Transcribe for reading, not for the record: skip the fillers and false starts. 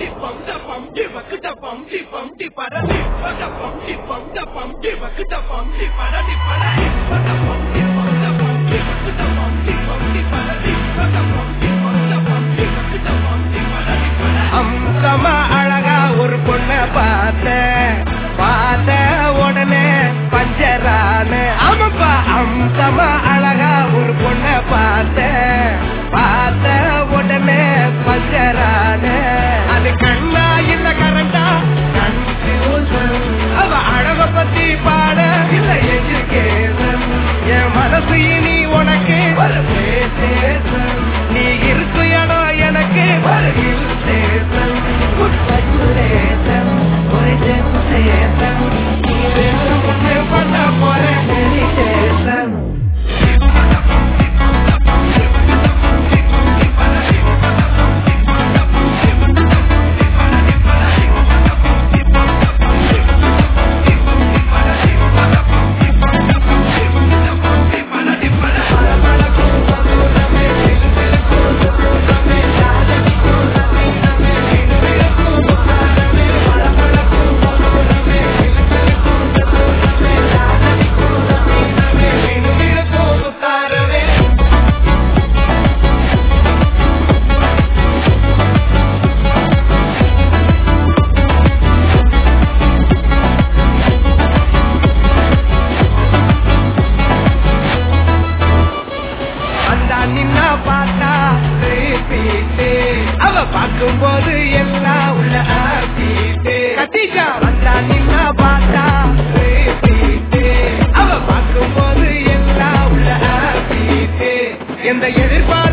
அம்சமா அழகா ஒரு பொண்ண பார்த்த உடனே பஞ்சரான ஆமாப்பா அம்சமா அழகா ஒரு பொண்ண பார்த்த உடனே பஞ்சரான அது கண்ணா இல்ல கரண்டா கன்ஃபியூஷன் அவ அழக பத்தி பாட இல்ல எஜுகேஷன் என் மனசு இனி உனக்கு நீ இருக்கு இடம் எனக்கு பண்ண போற டெலிடேஷன் பார்க்கும்போது எல்லாம் உள்ள கத்திஜா வந்தா நின்னா பார்த்தா அவ பார்க்கும்போது எல்லாம் உள்ள எந்த எதிர்பார்ப்பு